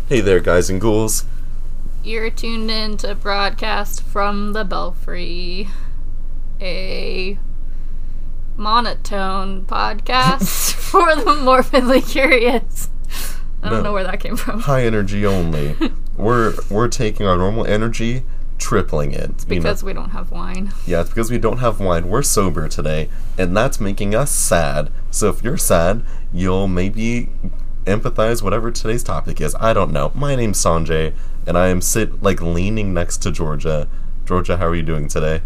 Hey there, guys and ghouls. You're tuned in to broadcast from the Belfry, a monotone podcast for the morbidly curious. I don't know where that came from. High energy only. We're taking our normal energy, tripling it. It's because we don't have wine. Yeah, it's because we don't have wine. We're sober today, and that's making us sad. So if you're sad, you'll maybe empathize whatever today's topic is. I don't know. My name's Sanjay, and I am leaning next to Georgia. Georgia, how are you doing today?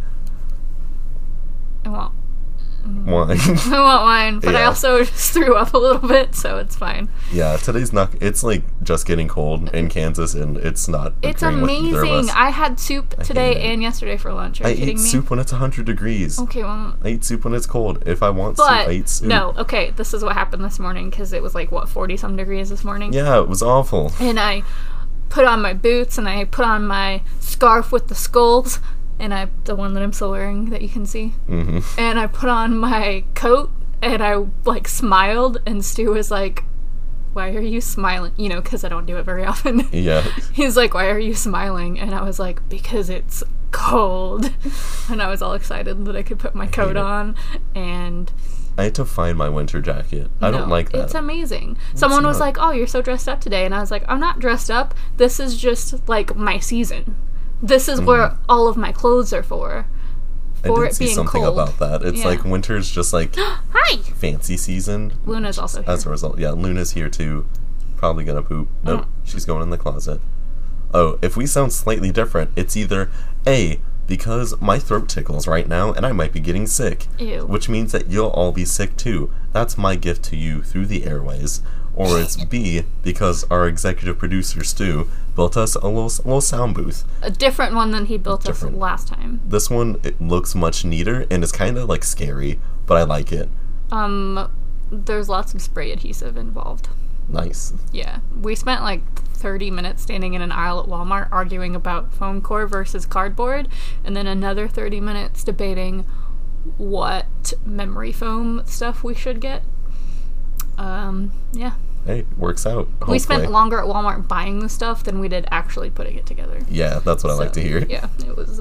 I want Wine. I want wine, but Yeah. I also just threw up a little bit, so it's fine. Yeah, today's not. It's just getting cold in Kansas, and it's not. It's occurring with either of amazing. us. I had soup today hate it. and yesterday for lunch. Are I you kidding eat me? soup when it's 100 degrees. Okay, well, I eat soup when it's cold. If I want soup, I eat soup. no, okay, this is what happened this morning, because it was 40-some degrees this morning. Yeah, it was awful. And I put on my boots, and I put on my scarf with the skulls, and the one that I'm still wearing that you can see. Mm-hmm. And I put on my coat, and I, smiled, and Stu was like, why are you smiling? You know, because I don't do it very often. Yeah. He's like, why are you smiling? And I was like, because it's cold. And I was all excited that I could put my coat on, and I had to find my winter jacket. I don't like that. It's amazing. Someone was like, oh, you're so dressed up today. And I was like, I'm not dressed up. This is just, my season. This is where all of my clothes are for. I For did it see being something cold. about that. It's Yeah. winter's just Hi! fancy season. Luna's also here. As a result, yeah, Luna's here too. Probably gonna poop. Nope, she's going in the closet. Oh, if we sound slightly different, it's either A, because my throat tickles right now and I might be getting sick. Ew. Which means that you'll all be sick too. That's my gift to you through the airways. Or it's B, because our executive producer, Stu, built us a little sound booth. A different one than he built us last time. This one, it looks much neater and it's kind of scary, but I like it. There's lots of spray adhesive involved. Nice. Yeah. We spent 30 minutes standing in an aisle at Walmart arguing about foam core versus cardboard, and then another 30 minutes debating what memory foam stuff we should get. Yeah. Hey, works out. Hopefully. We spent longer at Walmart buying the stuff than we did actually putting it together. Yeah, that's what I like to hear. Yeah, it was,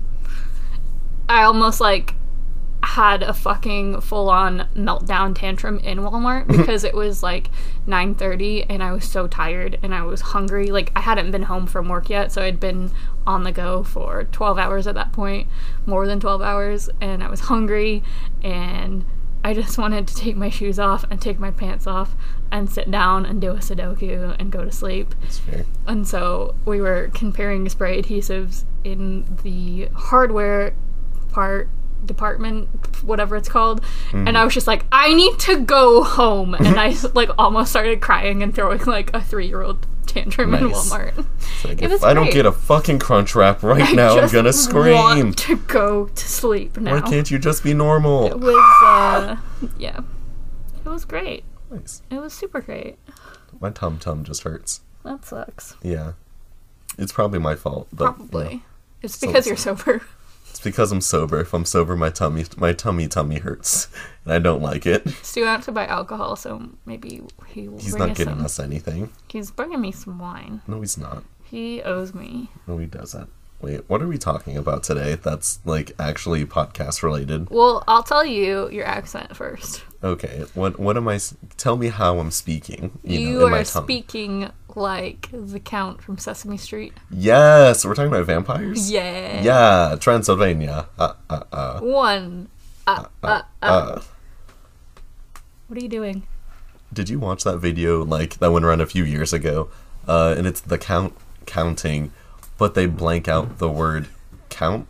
I almost, had a fucking full-on meltdown tantrum in Walmart because it was, 9:30, and I was so tired, and I was hungry. I hadn't been home from work yet, so I'd been on the go for 12 hours at that point, more than 12 hours, and I was hungry, and I just wanted to take my shoes off and take my pants off and sit down and do a Sudoku and go to sleep. That's fair. And so we were comparing spray adhesives in the hardware department, whatever it's called, and I was just like, I need to go home, and I almost started crying and throwing a 3-year-old tantrum in Nice. Walmart. If It was I don't great. get a fucking crunch wrap right now, I'm gonna scream. Want to go to sleep now. Why can't you just be normal? It was yeah, it was great. Nice. It was super great. My tum just hurts. That sucks. Yeah. It's probably my fault. But, Probably. no. It's because you're sober. It's because I'm sober. If I'm sober, my tummy hurts, and I don't like it. Stu went to buy alcohol, so maybe He's not getting us anything. He's bringing me some wine. No, he's not. He owes me. No, he doesn't. Wait, what are we talking about today? That's actually podcast related. Well, I'll tell you your accent first. Okay, what am I? Tell me how I'm speaking. You know, in my are tongue. speaking like the Count from Sesame Street. Yes, we're talking about vampires. Yeah. Yeah, Transylvania. One. What are you doing? Did you watch that video that went around a few years ago? And it's the Count counting, but they blank out the word count.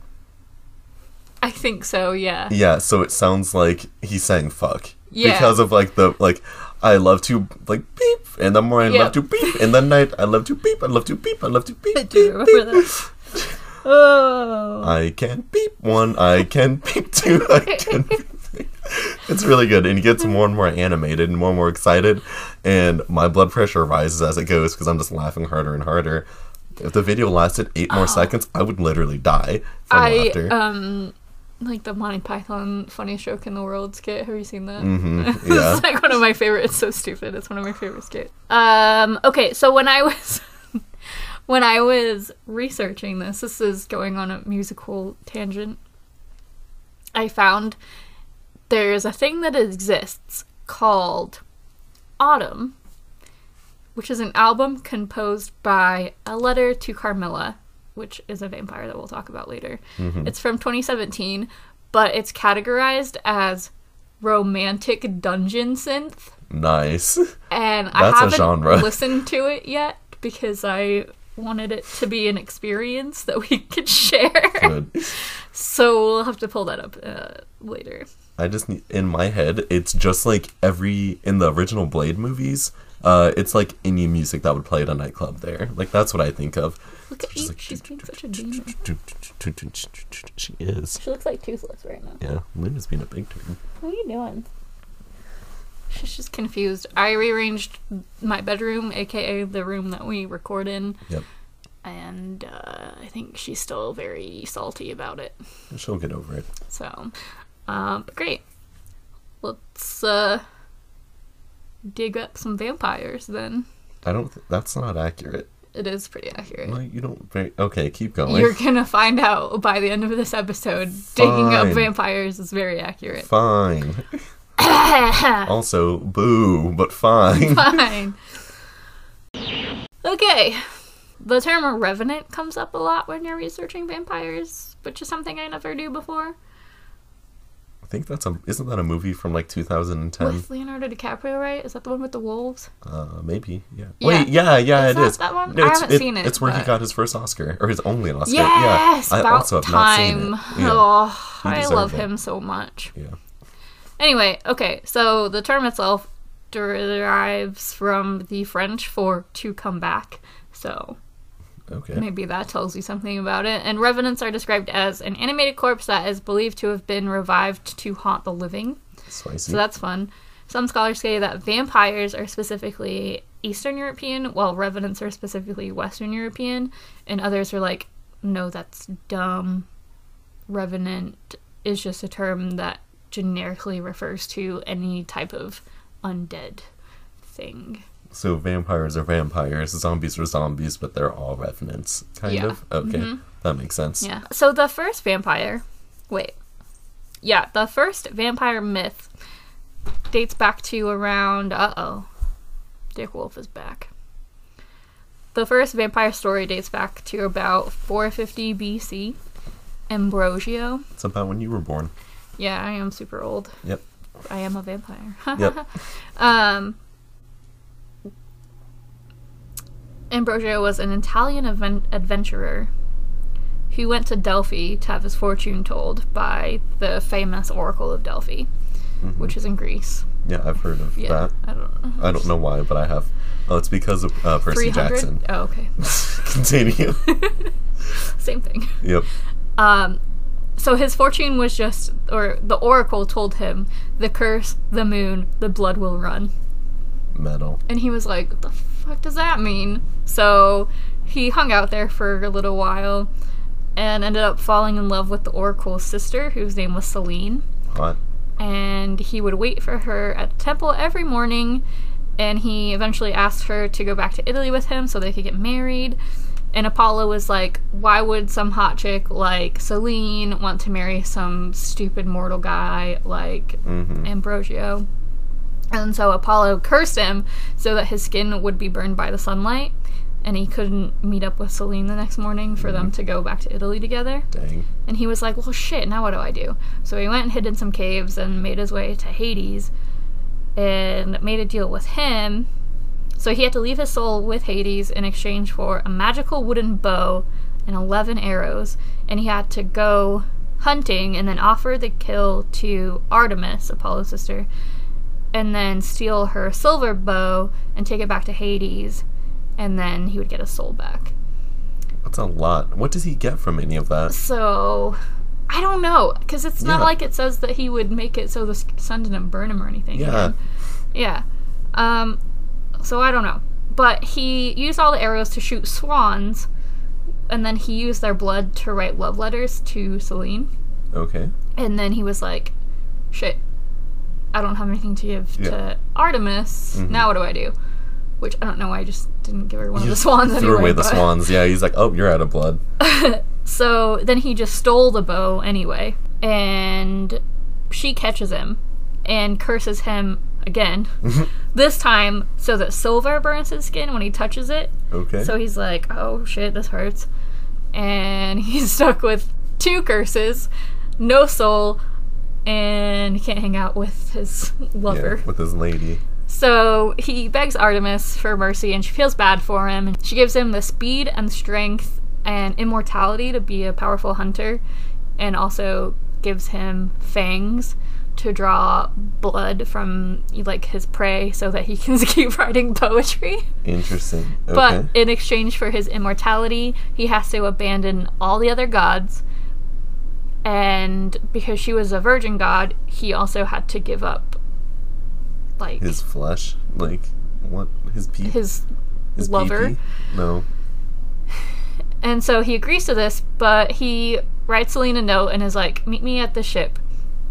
I think so, yeah. Yeah, so it sounds like he's saying fuck. Yeah. Because of I love to beep, and the more I love to beep, and the night I love to beep, I love to beep, I love to beep. I do remember that. Oh. I can beep one, I can beep two, I can beep three. It's really good, and he gets more and more animated and more excited, and my blood pressure rises as it goes because I'm just laughing harder and harder. If the video lasted 8 more seconds, I would literally die from laughter. like the Monty Python funniest joke in the world skit. Have you seen that? Mm-hmm. Yeah. It's like one of my favorite. It's so stupid. It's one of my favorite skits. Okay, so when I was researching this is going on a musical tangent. I found there's a thing that exists called Autumn, which is an album composed by A Letter to Carmilla, which is a vampire that we'll talk about later. Mm-hmm. It's from 2017, but it's categorized as romantic dungeon synth. Nice. And That's I a haven't genre. listened to it yet because I wanted it to be an experience that we could share. Good. So we'll have to pull that up later. I just need, in my head, it's just like in the original Blade movies, it's like indie music that would play at a nightclub there. Like, that's what I think of. Look at you, she's being such a demon. She is. She looks like Toothless right now. Yeah, Luna's being a big turn. What are you doing? She's just confused. I rearranged my bedroom, aka the room that we record in. Yep. And I think she's still very salty about it. She'll get over it. So, but great. Let's dig up some vampires then. That's not accurate. It is pretty accurate. No, you don't. Okay, keep going. You're gonna find out by the end of this episode. Digging up vampires is very accurate. Fine. Also, boo, but fine. Fine. Okay. The term revenant comes up a lot when you're researching vampires, which is something I never knew before. I think isn't that a movie from like 2010? With Leonardo DiCaprio, right? Is that the one with the wolves? Maybe, yeah. Yeah. Wait, yeah, Is it that is. that one? No, I haven't seen it. It's where he but- got his first Oscar, or his only Oscar. Yes, yeah. I about also have not seen time. it. Yeah. Oh, He I deserved love it. him so much. Yeah. Anyway, okay, so the term itself derives from the French for to come back. So Okay. maybe that tells you something about it. And revenants are described as an animated corpse that is believed to have been revived to haunt the living. Spicy. So that's fun. Some scholars say that vampires are specifically Eastern European, while revenants are specifically Western European. And others are like, no, that's dumb. Revenant is just a term that generically refers to any type of undead thing. So vampires are vampires, zombies are zombies, but they're all revenants, kind Yeah. of? Okay, that makes sense. Yeah. So the first vampire myth dates back to around, Dick Wolf is back. The first vampire story dates back to about 450 BC. Ambrosio. It's about when you were born. Yeah, I am super old. Yep. I am a vampire. Yep. Ambrosio was an Italian adventurer who went to Delphi to have his fortune told by the famous Oracle of Delphi, which is in Greece. Yeah, I've heard of Yeah, that. I don't know why, but I have. Oh, it's because of Percy 300? Jackson. Oh, okay. Continue. Same thing. Yep. So his fortune was the Oracle told him, the curse, the moon, the blood will run. Metal. And he was like, what the fuck does that mean? So he hung out there for a little while and ended up falling in love with the Oracle's sister, whose name was Selene. Hot. And he would wait for her at the temple every morning, and he eventually asked her to go back to Italy with him so they could get married. And Apollo was like, why would some hot chick like Selene want to marry some stupid mortal guy like Ambrosio? And so Apollo cursed him so that his skin would be burned by the sunlight, and he couldn't meet up with Selene the next morning for them to go back to Italy together. Dang. And he was like, well, shit, now what do I do? So he went and hid in some caves and made his way to Hades and made a deal with him. So he had to leave his soul with Hades in exchange for a magical wooden bow and 11 arrows. And he had to go hunting and then offer the kill to Artemis, Apollo's sister, and then steal her silver bow and take it back to Hades. And then he would get his soul back. That's a lot. What does he get from any of that? So, I don't know, because it's not Yeah. like it says that he would make it so the sun didn't burn him or anything. Yeah. Yeah. So I don't know. But he used all the arrows to shoot swans, and then he used their blood to write love letters to Selene. Okay. And then he was like, shit, I don't have anything to give to Artemis. Now what do I do? Which I don't know why I just didn't give her one of the swans anyway. Threw away the swans. Yeah, he's like, oh, you're out of blood. So then he just stole the bow anyway. And she catches him and curses him again. This time so that silver burns his skin when he touches it. Okay. So he's like, oh shit, this hurts. And he's stuck with 2 curses, no soul, and he can't hang out with his lover. Yeah, with his lady. So he begs Artemis for mercy, and she feels bad for him. She gives him the speed and strength and immortality to be a powerful hunter, and also gives him fangs to draw blood from like his prey so that he can keep writing poetry. Interesting. Okay. But in exchange for his immortality, he has to abandon all the other gods. And because she was a virgin god, he also had to give up like his flesh, like what? His pee? His lover. Pee-pee? No. And so he agrees to this, but he writes Selene a note and is like, meet me at the ship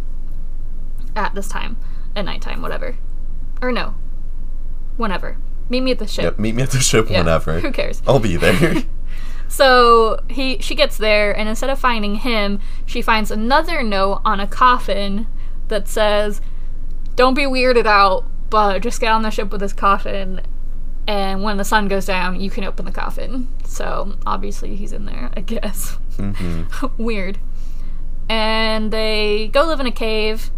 at this time, at nighttime, whatever. Or no, whenever. Meet me at the ship. Yep, meet me at the ship whenever. Who cares? I'll be there. So she gets there, and instead of finding him, she finds another note on a coffin that says, don't be weirded out, but just get on the ship with this coffin, and when the sun goes down, you can open the coffin. So obviously he's in there, I guess. Weird. And they go live in a cave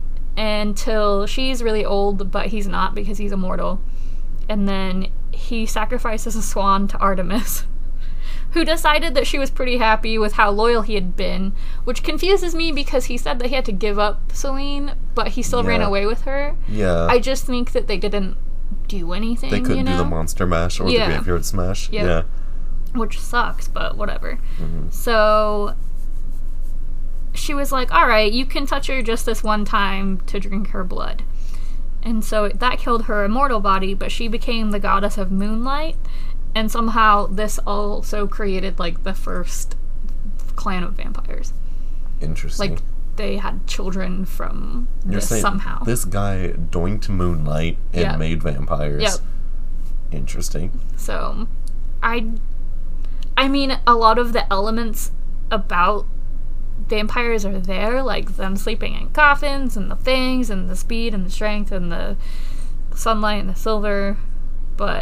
until she's really old, but he's not because he's immortal. And then he sacrifices a swan to Artemis, who decided that she was pretty happy with how loyal he had been, which confuses me because he said that he had to give up Selene, but he still ran away with her. Yeah. I just think that they didn't do anything, They couldn't do the monster mash or the graveyard smash. Yep. Yeah. Which sucks, but whatever. So she was like, alright, you can touch her just this one time to drink her blood. And so that killed her immortal body, but she became the goddess of moonlight. And somehow this also created, like, the first clan of vampires. Interesting. Like, they had children from this somehow. This guy doinked moonlight and made vampires. Yep. Interesting. So, I mean, a lot of the elements about vampires are there, like them sleeping in coffins, and the fangs, and the speed, and the strength, and the sunlight, and the silver, but,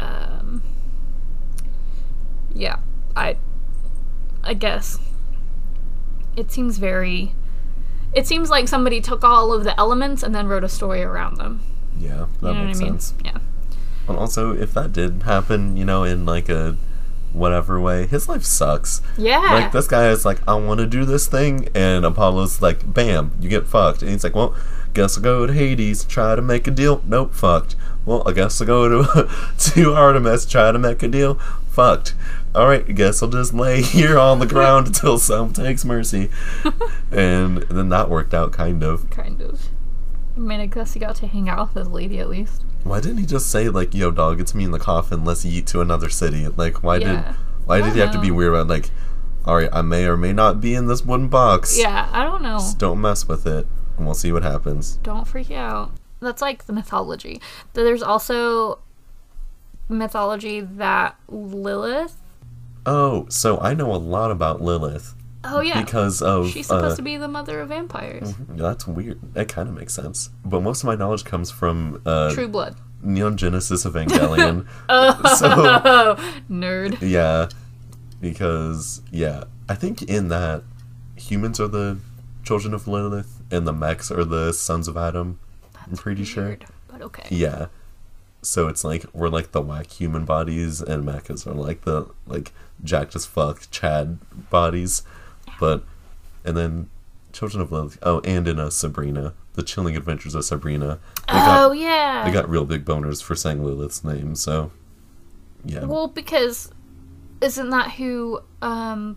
yeah, I guess it seems like somebody took all of the elements and then wrote a story around them. Yeah, that makes sense. Yeah. And also, if that did happen, you know, in like a whatever way, his life sucks. Yeah. Like, this guy is like, I want to do this thing, and Apollo's like, bam, you get fucked. And he's like, well, guess I'll go to Hades, try to make a deal. Nope, fucked. Well, I guess I'll go to Artemis, try to make a deal. Fucked. Alright, I guess I'll just lay here on the ground until some takes mercy. And then that worked out, kind of. Kind of. I mean, I guess he got to hang out with his lady at least. Why didn't he just say, like, yo, dog, it's me in the coffin, let's yeet to another city? Like, why did he have to be weird about, like, alright, I may or may not be in this wooden box. Yeah, I don't know. Just don't mess with it, and we'll see what happens. Don't freak out. That's like the mythology. There's also mythology that Lilith... Oh, so I know a lot about Lilith. Oh, yeah. Because of... She's supposed to be the mother of vampires. That's weird. That kind of makes sense. But most of my knowledge comes from... True Blood. Neon Genesis Evangelion. So, nerd. Yeah. Because, yeah. I think in that, humans are the children of Lilith, and the mechs are the sons of Adam. I'm pretty sure. But okay. Yeah. So it's like, we're like the whack human bodies, and mechas are like the, like, jacked as fuck Chad bodies. But, and then Children of Lilith, and in Sabrina, The Chilling Adventures of Sabrina. They got real big boners for saying Lilith's name, so, yeah. Well, because, isn't that who, I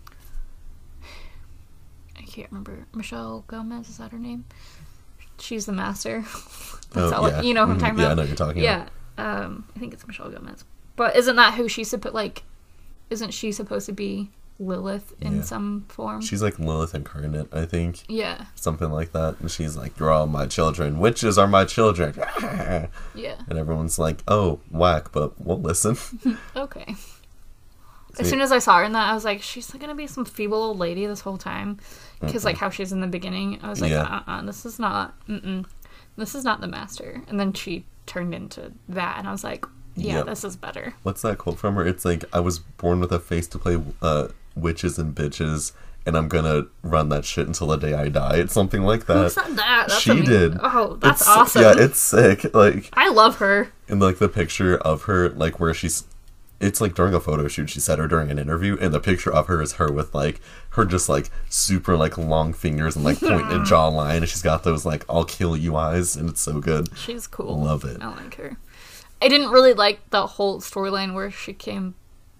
can't remember, Michelle Gomez, is that her name? She's the master. Yeah. You know who I'm talking about? Yeah, I know what you're talking about. I think it's Michelle Gomez. But isn't that who she's isn't she supposed to be Lilith in Yeah. some form. She's like Lilith incarnate, I think. Yeah. Something like that. And she's like, you're all my children. Witches are my children. Yeah. And everyone's like, oh, whack, but we'll listen. Okay. As soon as I saw her in that, I was like, she's gonna be some feeble old lady this whole time. Because, like, how she's in the beginning, I was like, Yeah. this is not, this is not the Master. And then she turned into that, and I was like, yeah, Yep. this is better. What's that quote from her? It's like, I was born with a face to play witches and bitches, and I'm gonna run that shit until the day I die. It's something like that. Who said that? That's She did. Oh, that's It's- awesome. Yeah, it's sick. Like, I love her. in like the picture of her, like where she's, it's like during a photo shoot she said, or during an interview, and the picture of her is her with like her just like super like long fingers and like pointed jawline, and she's got those like I'll kill you eyes, and it's so good. She's cool. Love it. I like her. I didn't really like the whole storyline where she came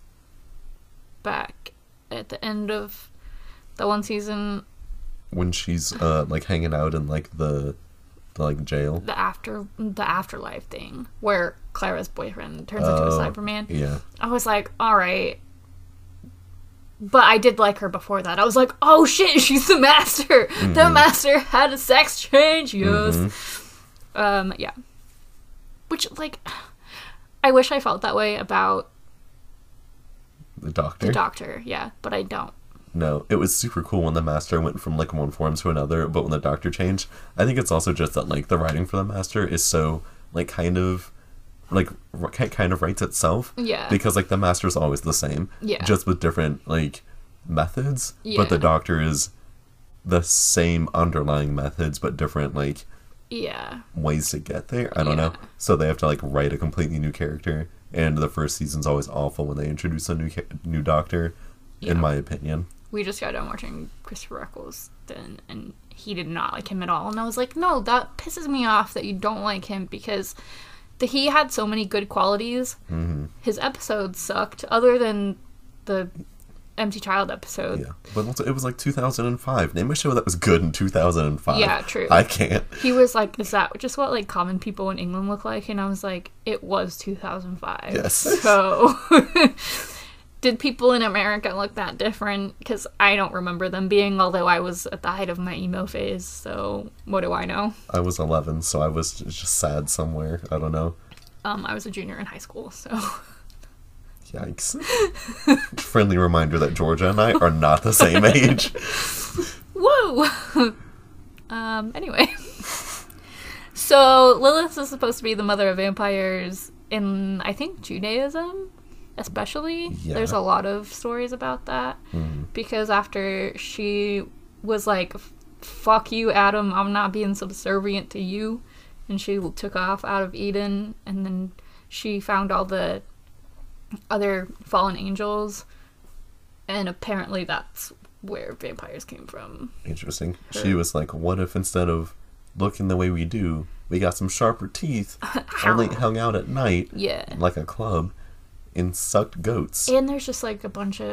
back at the end of the one season, When she's like hanging out in like the like jail. the afterlife thing where Clara's boyfriend turns into a Cyberman. Yeah. I was like, all right. But I did like her before that. I was like, oh shit, she's the Master. The Master had a sex change. Yes. Yeah. Which, like, I wish I felt that way about The Doctor. the Doctor. Yeah, but I don't. No, it was super cool when the Master went from like one form to another, but when the Doctor changed, I think it's also just that like the writing for the Master is so like kind of writes itself. Yeah. Because like the Master's always the same. Yeah. Just with different like methods. Yeah. But the Doctor is the same underlying methods, but different like Yeah. ways to get there. I don't Yeah. know. So they have to like write a completely new character, and the first season's always awful when they introduce a new Doctor, Yeah. in my opinion. We just got done watching Christopher Eccleston, and he did not like him at all. And I was like, no, that pisses me off that you don't like him, because he had so many good qualities. Mm-hmm. His episodes sucked, other than the Empty Child episode. Yeah, but also, it was like 2005. Name a show that was good in 2005. Yeah, true. I can't. He was like, is that just what like common people in England look like? And I was like, it was 2005. Yes. So did people in America look that different? Because I don't remember them being, although I was at the height of my emo phase. So what do I know? I was 11, so I was just sad somewhere. I don't know. I was a junior in high school, so Yikes. Friendly reminder that Georgia and I are not the same age. woo. Anyway, so Lilith is supposed to be the mother of vampires in, I think, Judaism. Especially, Yeah. there's a lot of stories about that, because after she was like, fuck you, Adam, I'm not being subservient to you, and she took off out of Eden, and then she found all the other fallen angels, and apparently that's where vampires came from. Interesting. She was like, what if instead of looking the way we do, we got some sharper teeth, only hung out at night, Yeah. like a club, and sucked goats. And there's just like a bunch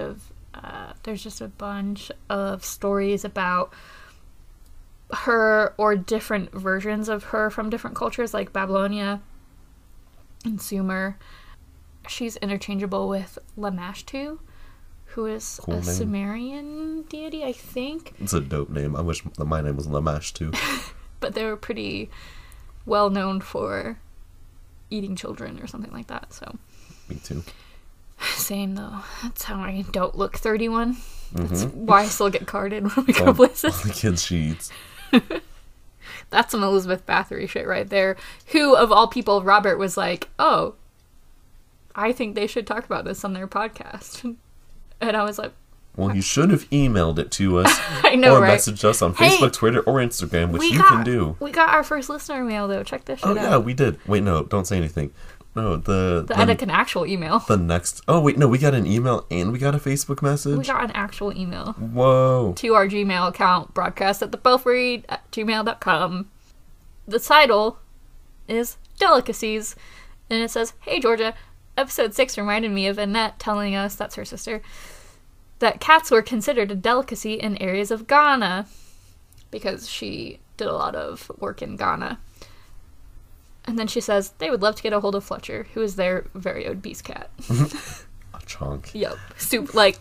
of stories about her, or different versions of her from different cultures, like Babylonia and Sumer. She's interchangeable with Lamashtu, who is Cool a name. Sumerian deity, I think. It's a dope name. I wish my name was Lamash too. But they were pretty well known for eating children or something like that, so. Me too. Same though. That's how I don't look 31. That's why I still get carded when we go All places. the kids she eats. That's some Elizabeth Bathory shit right there. Who, of all people, Robert was like, oh, I think they should talk about this on their podcast. And I was like, Well, you should have emailed it to us. I know, or right? messaged us on Hey, Facebook, Twitter, or Instagram, which you can do. We got our first listener mail though. Check this shit Oh, out. yeah, we did. Wait, no, don't say anything. No, Like an actual email. the next... Oh, wait, no, we got an email and we got a Facebook We message? got an actual email Whoa. to our Gmail account, broadcast@thebelfry@gmail.com. The title is Delicacies, and it says, "Hey Georgia, episode 6 reminded me of Annette telling us," that's her sister, "that cats were considered a delicacy in areas of Ghana," because she did a lot of work in Ghana. And then she says they would love to get a hold of Fletcher, who is their very own beast cat. A chunk. Yep. Soup, like,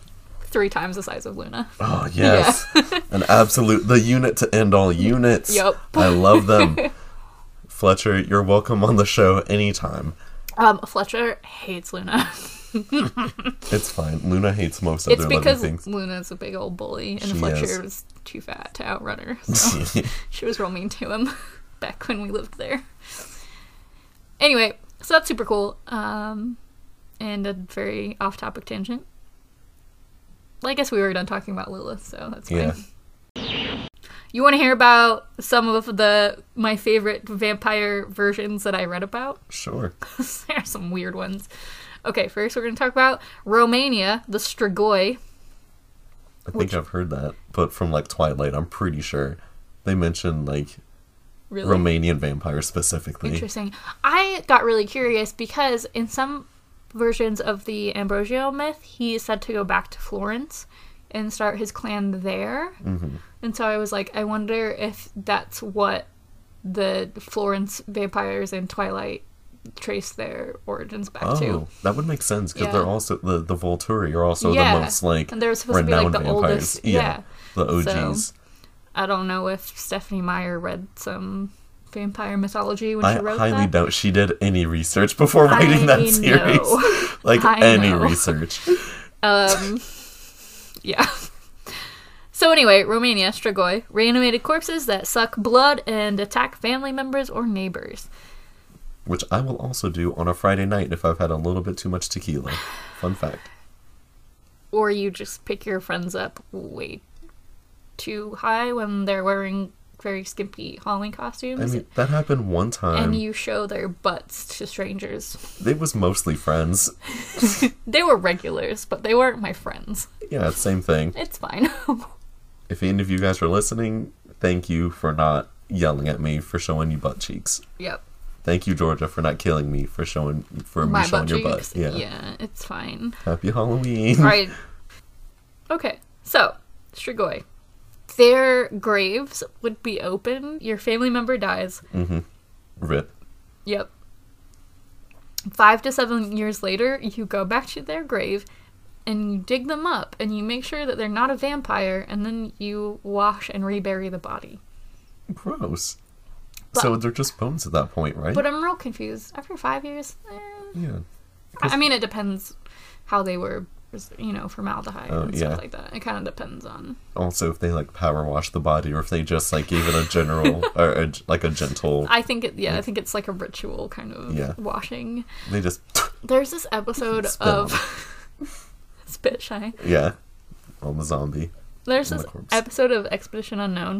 3 times the size of Luna. Oh, yes. An absolute... The unit to end all units. Yep. I love them. Fletcher, you're welcome on the show anytime. Fletcher hates Luna. It's fine. Luna hates most It's other living because things. Luna's a big old bully, and She Fletcher is. was too fat to outrun her. So she was real mean to him back when we lived there. Anyway, so that's super cool. And a very off-topic tangent. Well, I guess we were done talking about Lilith, so that's fine. Yeah. You want to hear about some of my favorite vampire versions that I read about? Sure. There are some weird ones. Okay, first we're going to talk about Romania, the Strigoi. I think I've heard that, but from like Twilight, I'm pretty sure they mentioned like Really? Romanian vampires specifically. Interesting. I got really curious because in some versions of the Ambrosio myth, he is said to go back to Florence and start his clan there. Mm-hmm. And so I was like, I wonder if that's what the Florence vampires in Twilight trace their origins back to. Oh, that would make sense because Yeah. they're also the Volturi are also Yeah. the most like And they're supposed to be like renowned the vampires. oldest. Yeah, the OGs. So, I don't know if Stephanie Meyer read some vampire mythology when she I wrote highly that. doubt she did any research before writing that I series. know. Like I any know. research. Yeah. So anyway, Romania, Strigoi, reanimated corpses that suck blood and attack family members or neighbors. Which I will also do on a Friday night if I've had a little bit too much tequila. Fun fact. Or you just pick your friends up way too high when they're wearing very skimpy Halloween costumes. I mean, that happened one time. and you show their butts to strangers. They was mostly friends. They were regulars, but they weren't my friends. Yeah, same thing. It's fine. If any of you guys are listening, thank you for not yelling at me for showing you butt cheeks. Yep. Thank you, Georgia, for not killing me for showing me My showing butt your cheeks? butt. Yeah. Yeah, it's fine. Happy Halloween. Alright. Okay, so, Strigoi. Their graves would be open. Your family member dies. Mm-hmm. Rip. Yep. 5 to 7 years later, you go back to their grave and you dig them up and you make sure that they're not a vampire, and then you wash and rebury the body. Gross. But- So they're just bones at that point, right? But I'm real confused. After 5 years, yeah. I mean, it depends how they were, formaldehyde Oh, and yeah. stuff like that. It kind of depends on. Also, if they like power wash the body, or if they just like gave it a general or a gentle, I think I think it's like a ritual kind of Yeah. washing. they just There's this episode Spit on of Spit Shine. yeah, on the zombie. There's On this the corpse. episode of Expedition Unknown.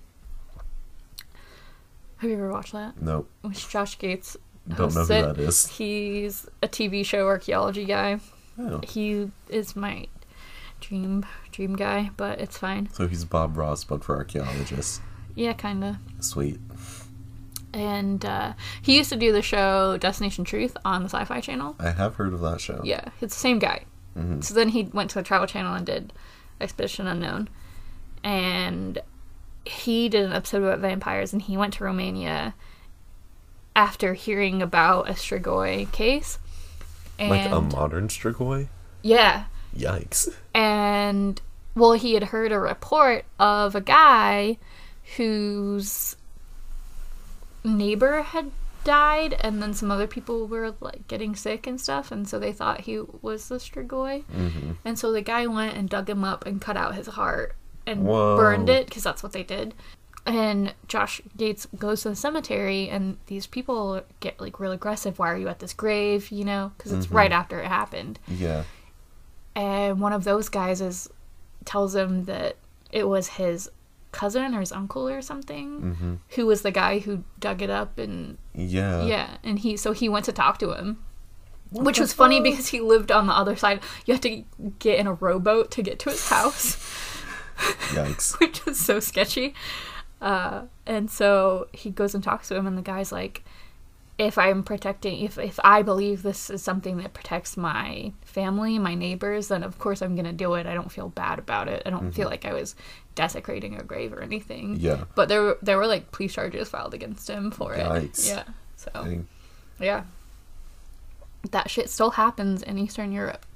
Have you ever watched that? Nope, Which Josh Gates don't know hosts who it. that is. He's a TV show archaeology guy. Oh, He is my dream guy, but it's fine. so he's Bob Ross, but for archaeologists. Yeah, kinda. Sweet. And he used to do the show Destination Truth on the Sci-Fi Channel. I have heard of that show. Yeah, it's the same guy. Mm-hmm. So then he went to the Travel Channel and did Expedition Unknown. And he did an episode about vampires, and he went to Romania after hearing about a Strigoi case. And Like a modern Strigoi? yeah. Yikes. And, well, he had heard a report of a guy whose neighbor had died, and then some other people were, like, getting sick and stuff, and so they thought he was the Strigoi. Mm-hmm. And so the guy went and dug him up and cut out his heart and Whoa. burned it, because that's what they did. And Josh Gates goes to the cemetery, and these people get, like, real aggressive. Why are you at this grave, because it's right after it happened. Yeah. And one of those guys tells him that it was his cousin or his uncle or something Mm-hmm. who was the guy who dug it up, and Yeah. and he went to talk to him, What which the was funny fuck? because he lived on the other side. You had to get in a rowboat to get to his house. Yikes. Which is so sketchy. And so he goes and talks to him, and the guy's like, if I believe this is something that protects my family, my neighbors, then of course I'm gonna do it. I don't feel bad about it. I don't feel like I was desecrating a grave or anything. Yeah. But there were like police charges filed against him for it. Yikes. Yeah. So Dang. yeah. That shit still happens in Eastern Europe.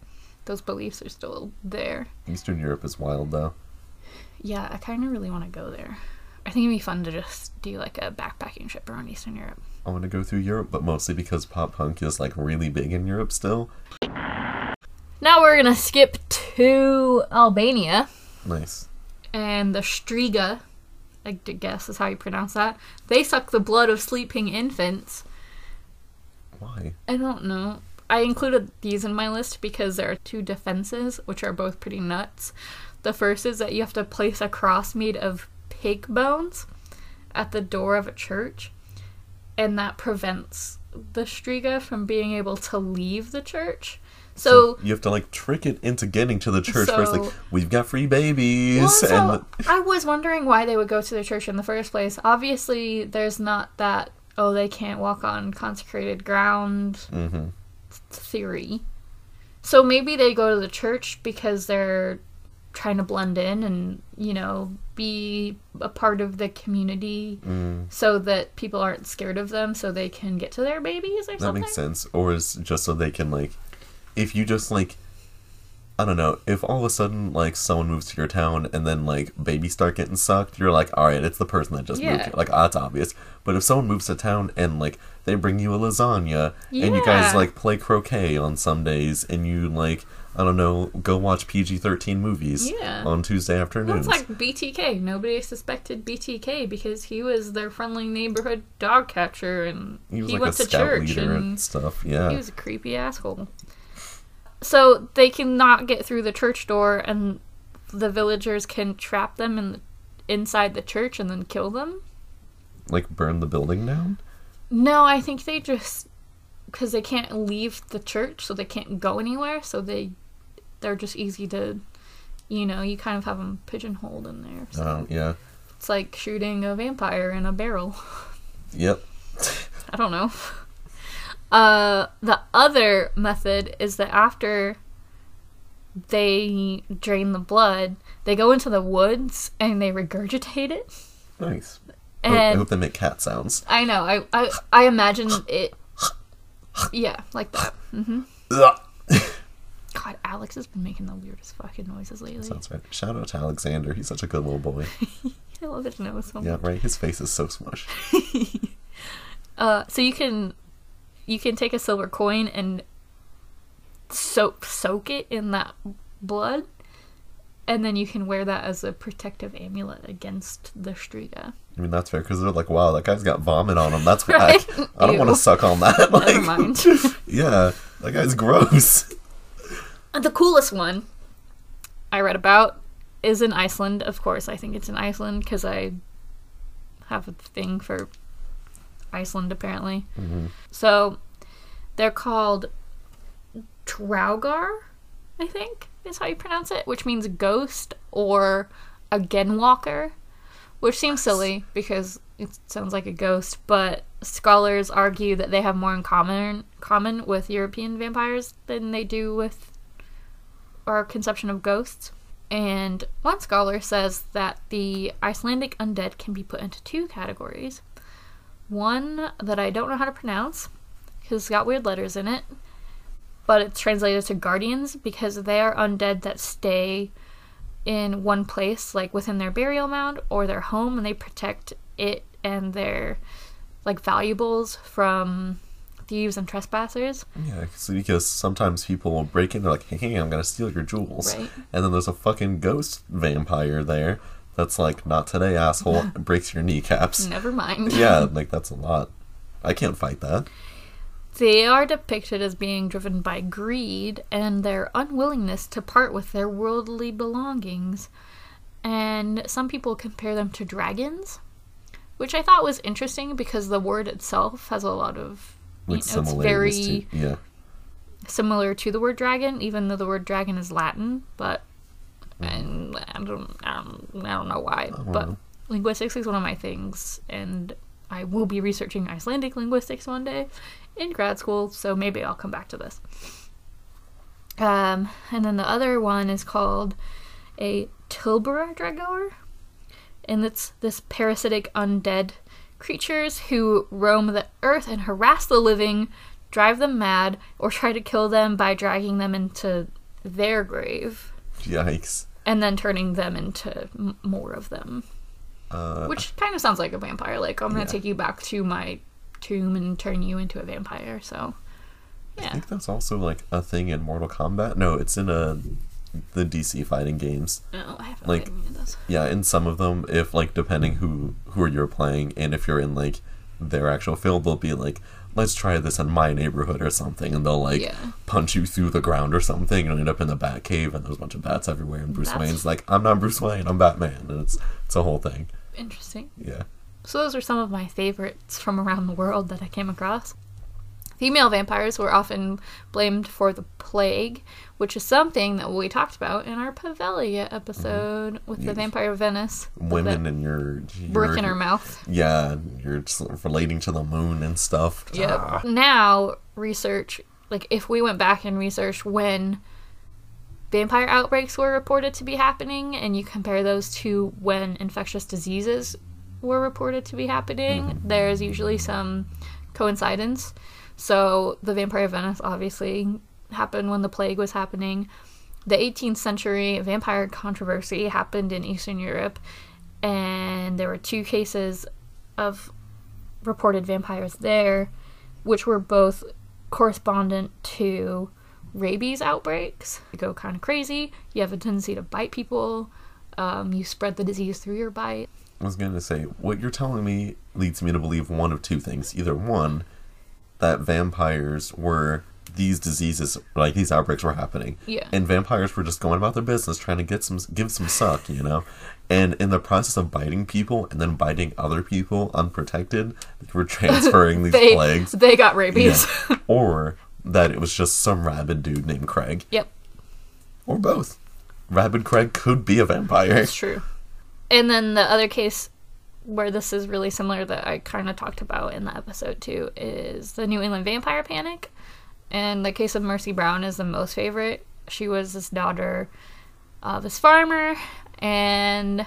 those beliefs are still there. Eastern Europe is wild, though. Yeah, I kind of really want to go there. I think it'd be fun to just do like a backpacking trip around Eastern Europe. I want to go through Europe, but mostly because pop punk is like really big in Europe still. Now we're gonna skip to Albania. Nice. And the Striga, I guess is how you pronounce that. They suck the blood of sleeping infants. Why? I don't know. I included these in my list because there are 2 defenses, which are both pretty nuts. The first is that you have to place a cross made of pig bones at the door of a church, and that prevents the Striga from being able to leave the church. So you have to like trick it into getting to the church so, first. Like, we've got free babies. Well, so I was wondering why they would go to the church in the first place. Obviously, there's not that, oh, they can't walk on consecrated ground theory. So maybe they go to the church because they're trying to blend in and, you know, be a part of the community so that people aren't scared of them so they can get to their babies or something. That makes sense. Or is just so they can, like, if you just, like, I don't know, if all of a sudden, like, someone moves to your town and then, like, babies start getting sucked, you're like, alright, it's the person that just moved here. Like, that's obvious. But if someone moves to town and, like, they bring you a lasagna and you guys, like, play croquet on some days and you, like, I don't know, go watch PG-13 movies on Tuesday afternoons. Well, it's like BTK. Nobody suspected BTK because he was their friendly neighborhood dog catcher and he was like went a to scout church leader and stuff. Yeah. He was a creepy asshole. So they cannot get through the church door, and the villagers can trap them inside the church and then kill them. Like burn the building down? No, I think they just, because they can't leave the church, so they can't go anywhere. So they're just easy to, you know, you kind of have them pigeonholed in there. So yeah. It's like shooting a vampire in a barrel. Yep. I don't know. The other method is that after they drain the blood, they go into the woods and they regurgitate it. Nice. And I hope they make cat sounds. I know. I imagine it. Yeah, like that. God, Alex has been making the weirdest fucking noises lately. Sounds right. Shout out to Alexander. He's such a good little boy. I love his nose so much. Yeah, right. His face is so smushed. So you can take a silver coin and soak it in that blood, and then you can wear that as a protective amulet against the Striga. I mean, that's fair, because they're like, wow, that guy's got vomit on him. That's why right? I don't want to suck on that. Like, never mind. Yeah, that guy's gross. The coolest one I read about is in Iceland. Of course, I think it's in Iceland because I have a thing for Iceland, apparently. So they're called Draugar, I think is how you pronounce it, which means ghost or a genwalker, which seems silly because it sounds like a ghost, but scholars argue that they have more in common with European vampires than they do with our conception of ghosts. And one scholar says that the Icelandic undead can be put into 2 categories. One that I don't know how to pronounce because it's got weird letters in it, but it's translated to guardians because they are undead that stay in one place, like within their burial mound or their home, and they protect it and their like valuables from thieves and trespassers. Yeah, because sometimes people will break in, they're like, hey, I'm gonna steal your jewels. Right. And then there's a fucking ghost vampire there that's like, not today, asshole, and breaks your kneecaps. Never mind. Yeah, like, that's a lot. I can't fight that. They are depicted as being driven by greed and their unwillingness to part with their worldly belongings. And some people compare them to dragons, which I thought was interesting because the word itself has a lot of, Like, it's very yeah. similar to the word dragon, even though the word dragon is Latin, but and I don't know why, but linguistics is one of my things, and I will be researching Icelandic linguistics one day in grad school, so maybe I'll come back to this. And then the other one is called a Tilbura Dragoer, and it's this parasitic undead creatures who roam the earth and harass the living, drive them mad, or try to kill them by dragging them into their grave Yikes. and then turning them into more of them. Which kind of sounds like a vampire. Like, I'm going to take you back to my tomb and turn you into a vampire. So, yeah. I think that's also like a thing in Mortal Kombat. No, it's in the DC fighting games. No, I haven't Like, played any of those. Yeah, in some of them, if like depending who you're playing, and if you're in like their actual field, they'll be like, let's try this in my neighborhood or something, and they'll like punch you through the ground or something and end up in the Bat Cave, and there's a bunch of bats everywhere, and Bruce Wayne's like, I'm not Bruce Wayne, I'm Batman, and it's a whole thing. Interesting. Yeah. So those are some of my favorites from around the world that I came across. Female vampires were often blamed for the plague, which is something that we talked about in our Pavelia episode with the Vampire of Venice. Women and your brick in her mouth. Yeah, you're just relating to the moon and stuff. Yeah. Now, research, like if we went back and researched when vampire outbreaks were reported to be happening, and you compare those to when infectious diseases were reported to be happening, there's usually some coincidence. So the Vampire of Venice obviously happened when the plague was happening. The 18th century vampire controversy happened in Eastern Europe, and there were 2 cases of reported vampires there, which were both correspondent to rabies outbreaks. You go kind of crazy, you have a tendency to bite people, you spread the disease through your bite. I was going to say, what you're telling me leads me to believe one of 2 things. Either one, that vampires were these diseases, like these outbreaks were happening. Yeah. And vampires were just going about their business trying to give some suck, you know? And in the process of biting people and then biting other people unprotected, they were transferring these plagues. They got rabies. Yeah. Or that it was just some rabid dude named Craig. Yep. Or both. Rabid Craig could be a vampire. That's true. And then the other case where this is really similar that I kind of talked about in the episode too is the New England vampire panic. And the case of Mercy Brown is the most favorite. She was this daughter of this farmer, and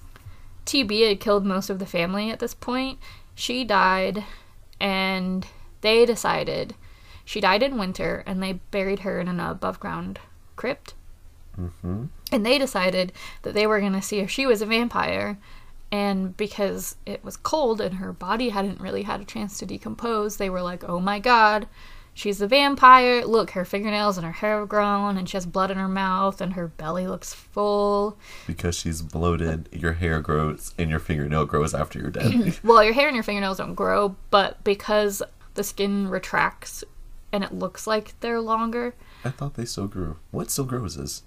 TB had killed most of the family at this point. She died, and they decided she died in winter, and they buried her in an above ground crypt. Mm-hmm. And they decided that they were going to see if she was a vampire. And because it was cold and her body hadn't really had a chance to decompose, they were like, oh my god, she's a vampire. Look, her fingernails and her hair have grown, and she has blood in her mouth, and her belly looks full. Because she's bloated, your hair grows, and your fingernail grows after you're dead. Well, your hair and your fingernails don't grow, but because the skin retracts and it looks like they're longer. I thought they still grew. What still grows is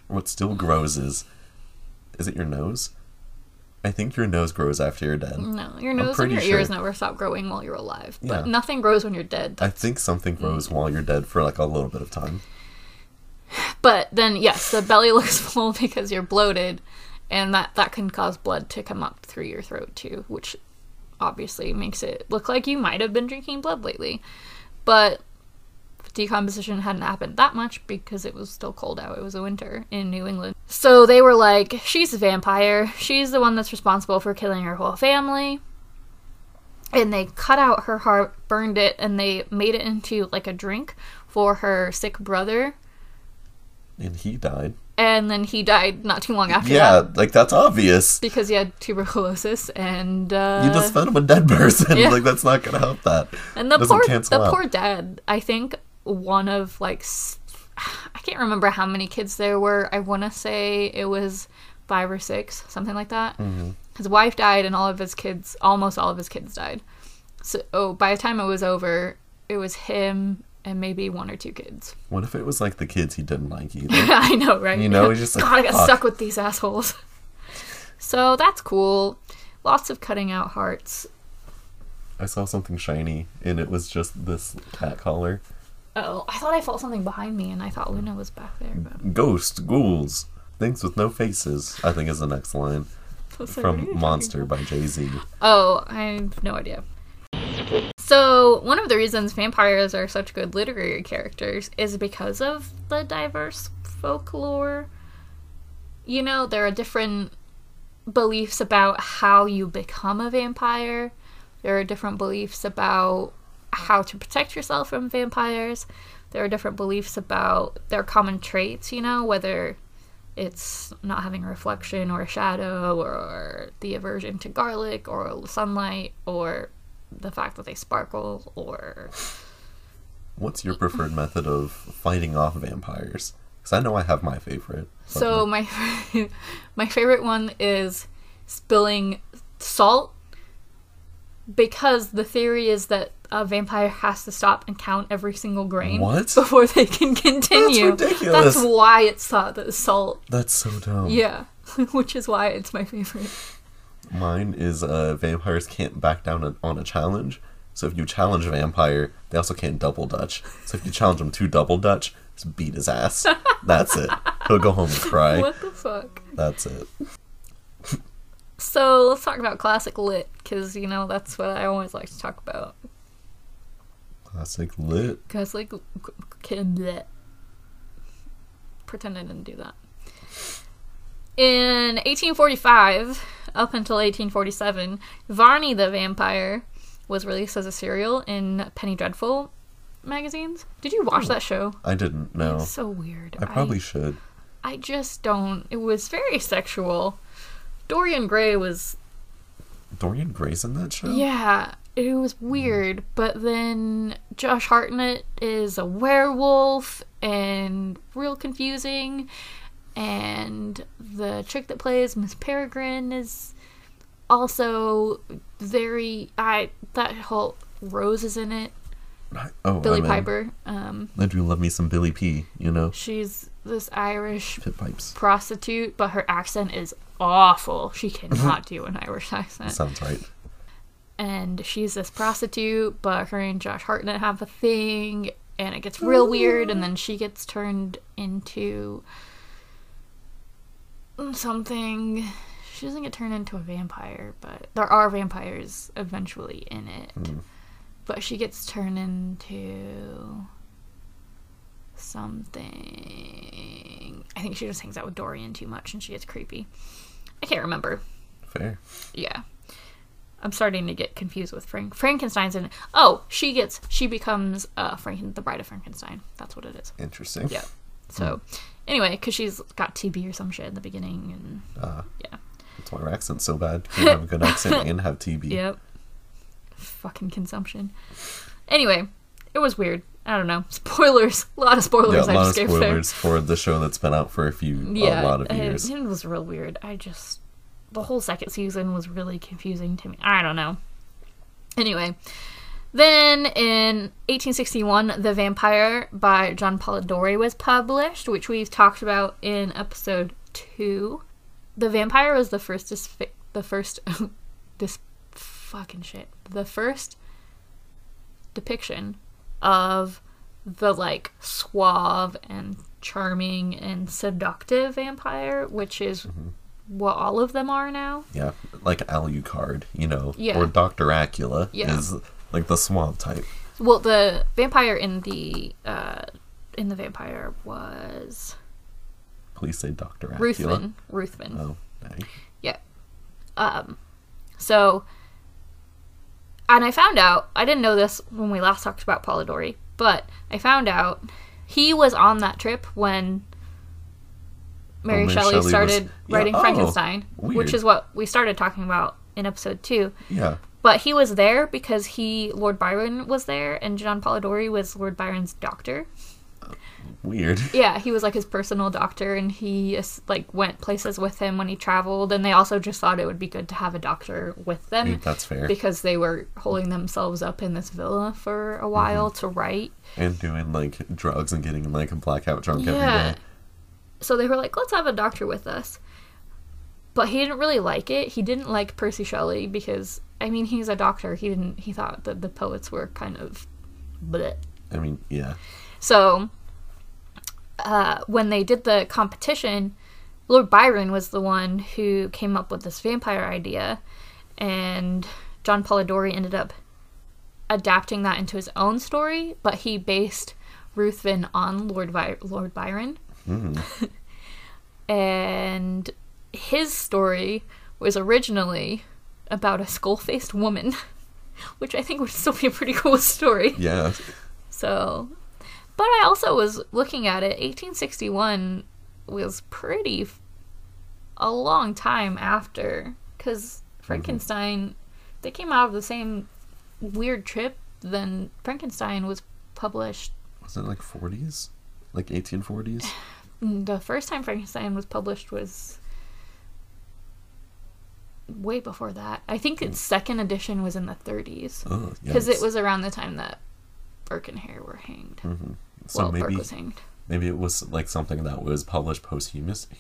it your nose? I think your nose grows after you're dead. No, your nose and your ears never stop growing while you're alive. But nothing grows when you're dead. I think something grows while you're dead for like a little bit of time. But then, yes, the belly looks full because you're bloated, and that can cause blood to come up through your throat too, which obviously makes it look like you might have been drinking blood lately. But decomposition hadn't happened that much because it was still cold out. It was a winter in New England. So they were like, she's a vampire. She's the one that's responsible for killing her whole family. And they cut out her heart, burned it, and they made it into like a drink for her sick brother. And he died. And then he died not too long after that. Yeah, like that's obvious. Because he had tuberculosis and... you just fed him a dead person. Yeah. Like that's not going to help that. And the poor dad, I think one of like... I can't remember how many kids there were. I want to say it was 5 or 6, something like that. Mm-hmm. His wife died and almost all of his kids died. So by the time it was over, it was him and maybe 1 or 2 kids. What if it was like the kids he didn't like either? I know, right? You know, he's just like, God, I got stuck with these assholes. So that's cool. Lots of cutting out hearts. I saw something shiny and it was just this cat collar. Oh, I thought I felt something behind me, and I thought Luna was back there. But... Ghosts, ghouls, things with no faces, I think is the next line. From Monster by Jay-Z. Oh, I have no idea. So, one of the reasons vampires are such good literary characters is because of the diverse folklore. You know, there are different beliefs about how you become a vampire. There are different beliefs about how to protect yourself from vampires. there are different beliefs about their common traits, whether it's not having a reflection or a shadow, or the aversion to garlic or sunlight, or the fact that they sparkle, or... What's your preferred method of fighting off vampires? Because I know I have my favorite. So my favorite one is spilling salt, because the theory is that a vampire has to stop and count every single grain before they can continue. That's ridiculous. That's why it's thought that salt. That's so dumb. Yeah, which is why it's my favorite. Mine is vampires can't back down on a challenge. So if you challenge a vampire, they also can't double dutch. So if you challenge him to double dutch, just beat his ass. That's it. He'll go home and cry. What the fuck? That's it. So let's talk about classic lit, because, that's what I always like to talk about. Classic lit? Classic lit. Pretend I didn't do that. In 1845, up until 1847, Varney the Vampire was released as a serial in Penny Dreadful magazines. Did you watch that show? I didn't, no. It's so weird. I probably should. I just don't. It was very sexual. Dorian Gray was... Dorian Gray's in that show? Yeah, it was weird. But then Josh Hartnett is a werewolf and real confusing. And the chick that plays Miss Peregrine is also very... that whole... Rose is in it. Oh, Billie Piper. I do love me some Billie P, She's this Irish Pit pipes. prostitute, but her accent is awful. She cannot do an Irish accent. Sounds right. And she's this prostitute, but her and Josh Hartnett have a thing, and it gets real weird, and then she gets turned into something. She doesn't get turned into a vampire, but there are vampires eventually in it. But she gets turned into something. I think she just hangs out with Dorian too much and she gets creepy. I can't remember. Fair. Yeah. I'm starting to get confused with Frankenstein's in it. Oh, she becomes the Bride of Frankenstein. That's what it is. Interesting. Yeah. So, anyway, because she's got TB or some shit in the beginning, and yeah. That's why her accent's so bad. You have a good accent and have TB. Yep. Fucking consumption. Anyway, it was weird. I don't know. Spoilers. A lot of spoilers. Yeah, a lot of spoilers for the show that's been out for a lot of years. It was real weird. The whole second season was really confusing to me. I don't know. Anyway, then in 1861, The Vampire by John Polidori was published, which we've talked about in episode 2. The Vampire was the first depiction of the suave and charming and seductive vampire, which is what all of them are now. Yeah, like Alucard, Yeah. or Dr. Acula is like the suave type. Well, the vampire in the Vampire was... Please say Dr. Acula. Ruthven. Oh, dang. Yeah. So, and I found out, I didn't know this when we last talked about Polidori, but I found out he was on that trip when Mary Shelley started writing Frankenstein, which is what we started talking about in episode 2. Yeah. But he was there because Lord Byron was there, and John Polidori was Lord Byron's doctor. Weird. Yeah, he was his personal doctor, and he went places with him when he traveled, and they also just thought it would be good to have a doctor with them. I think that's fair. Because they were holding themselves up in this villa for a while to write. And doing drugs and getting blackout drunk every day. So they were let's have a doctor with us. But he didn't really like it. He didn't like Percy Shelley because, he's a doctor. He thought that the poets were kind of bleh. Yeah. So, when they did the competition, Lord Byron was the one who came up with this vampire idea, and John Polidori ended up adapting that into his own story, but he based Ruthven on Lord Byron. And his story was originally about a skull-faced woman, which I think would still be a pretty cool story. Yeah. So, But I also was looking at it. 1861 was a long time after, because Frankenstein, they came out of the same weird trip. Then Frankenstein was published. Was it like 40s? Like 1840s? The first time Frankenstein was published was way before that. I think its second edition was in the 30s. Oh, because it was around the time that Burke and Hare were hanged. Mm-hmm. So Burke maybe was hanged. maybe it was like something that was published posthumously.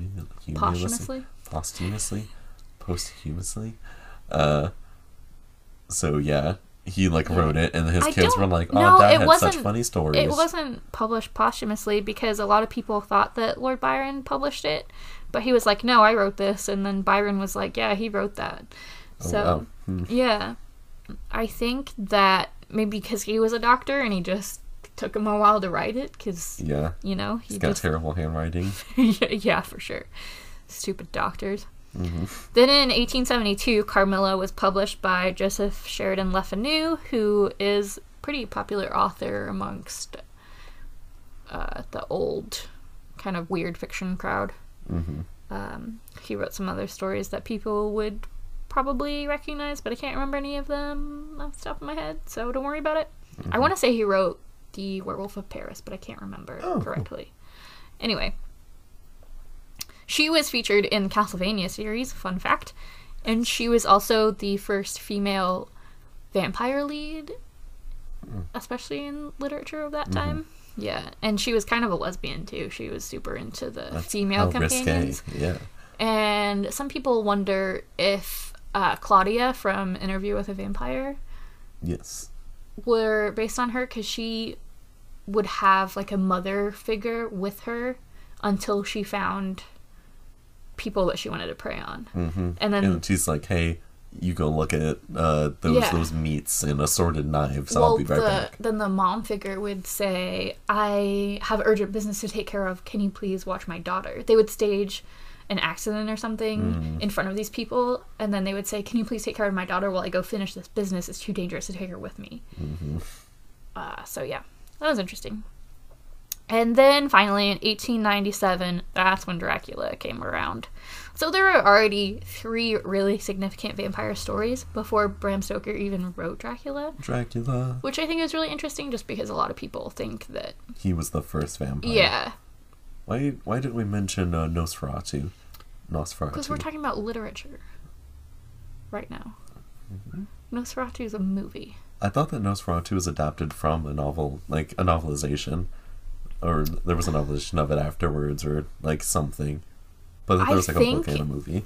So yeah, he like wrote it, and his kids were like, "Oh, Dad had such funny stories." It wasn't published posthumously because a lot of people thought that Lord Byron published it, but he was like, "No, I wrote this," and then Byron was like, "Yeah, he wrote that." So yeah, I think that maybe because he was a doctor and he just took him a while to write it, because he's got terrible handwriting. Yeah, for sure. Stupid doctors. Then in 1872, Carmilla was published by Joseph Sheridan Le Fanu, who is a pretty popular author amongst the old kind of weird fiction crowd. He wrote some other stories that people would probably recognize, but I can't remember any of them off the top of my head, so don't worry about it. I want to say he wrote The Werewolf of Paris, but I can't remember correctly. Anyway. She was featured in the Castlevania series, fun fact, and she was also the first female vampire lead, especially in literature of that time. Yeah, and she was kind of a lesbian too. She was super into the female companions. Risque. Yeah. And some people wonder if Claudia from Interview with a Vampire were based on her, because she would have like a mother figure with her until she found people that she wanted to prey on. And then she's like, "Hey, you go look at those meats and assorted knives. I'll be right back." Then the mom figure would say, "I have urgent business to take care of. Can you please watch my daughter?" They would stage an accident or something in front of these people, and then they would say, "Can you please take care of my daughter while I go finish this business? It's too dangerous to take her with me." So yeah, that was interesting. And then finally in 1897, that's when Dracula came around. So there were already 3 really significant vampire stories before Bram Stoker even wrote Dracula. Which I think is really interesting, just because a lot of people think that he was the first vampire. Yeah. Why did we mention Nosferatu? Because we're talking about literature right now. Nosferatu is a movie. I thought that Nosferatu was adapted from a novel, like a novelization. Or there was a novelization of it afterwards, or like something. But there was like a book and a movie.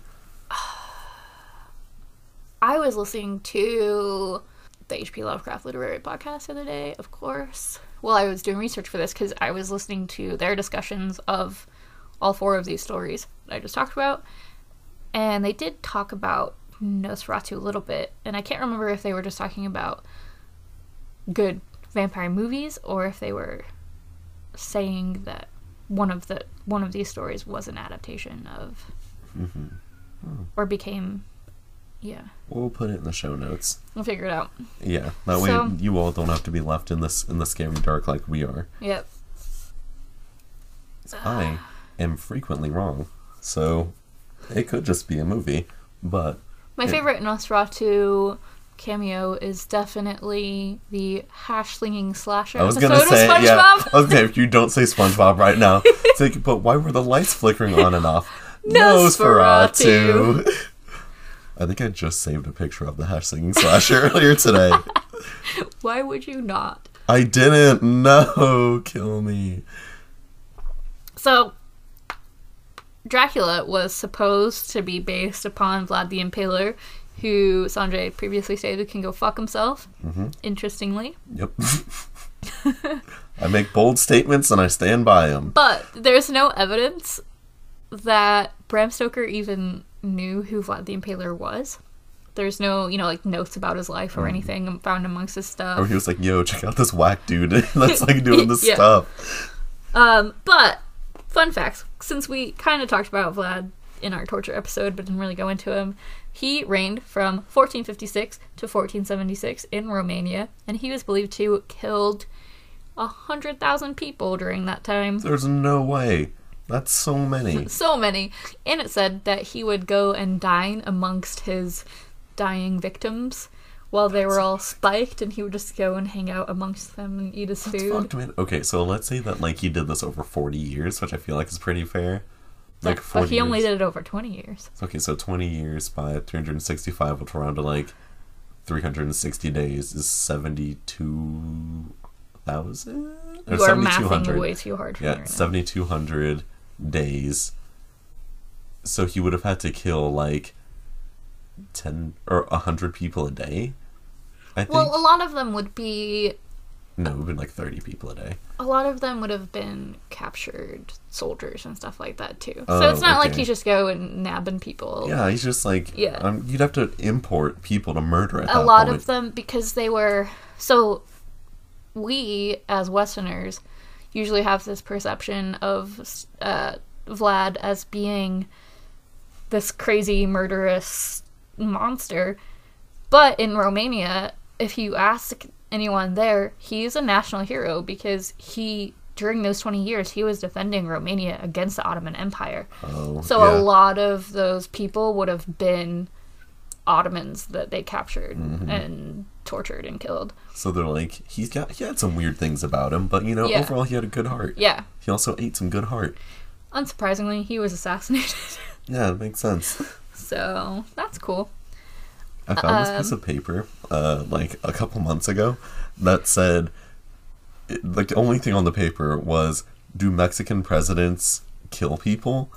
I was listening to the H.P. Lovecraft Literary Podcast the other day, of course. Well, I was doing research for this because I was listening to their discussions of all 4 of these stories that I just talked about. And they did talk about Nosferatu a little bit. And I can't remember if they were just talking about good vampire movies, or if they were saying that one of these stories was an adaptation of or became we'll put it in the show notes. We'll figure it out. Yeah, that way you all don't have to be left in the scary dark like we are. Yep. I am frequently wrong, so it could just be a movie, but my favorite Nosferatu cameo is definitely the hash-slinging slasher episode of SpongeBob. Yeah, I was gonna say, if you don't say SpongeBob right now, it's like, but why were the lights flickering on and off? Nosferatu. I think I just saved a picture of the hash-slinging slasher earlier today. Why would you not? I didn't. No, kill me. So, Dracula was supposed to be based upon Vlad the Impaler, who Sanjay previously stated can go fuck himself, interestingly. Yep. I make bold statements and I stand by them. But there's no evidence that Bram Stoker even knew who Vlad the Impaler was. There's no, like, notes about his life or anything found amongst his stuff. Or he was like, yo, check out this whack dude that's, like, doing this stuff. But, fun facts, since we kind of talked about Vlad in our torture episode, but didn't really go into him, he reigned from 1456 to 1476 in Romania, and he was believed to have killed 100,000 people during that time. There's no way. That's so many. So many. And it said that he would go and dine amongst his dying victims while they were all spiked, and he would just go and hang out amongst them and eat his food. Fucked, man. Okay, so let's say that like he did this over 40 years, which I feel like is pretty fair. Like 40 But he only years. did it over 20 years. Okay, so 20 years by 365, which around to like 360 days is 72,000? Or You are mathing 7,200. way too hard for me Yeah, right now. 7,200 days. So he would have had to kill like 10 or 100 people a day, I think. Well, a lot of them would be... No, it would have been like 30 people a day. A lot of them would have been captured soldiers and stuff like that, too. Oh, So it's not like okay. you just go and nabbing people. Yeah, he's just like, Yeah. you'd have to import people to murder at that A lot point. of them, because they were... So we, as Westerners, usually have this perception of Vlad as being this crazy, murderous monster. But in Romania, if you ask anyone there, he's a national hero because during those 20 years, he was defending Romania against the Ottoman Empire. Oh, So yeah. a lot of those people would have been Ottomans that they captured and tortured and killed. So they're like, he had some weird things about him, but Yeah. overall he had a good heart. Yeah. He also ate some good heart. Unsurprisingly, he was assassinated. Yeah, it makes sense. So that's cool. I found this piece of paper, like a couple months ago, that said, like the only thing on the paper was, do Mexican presidents kill people?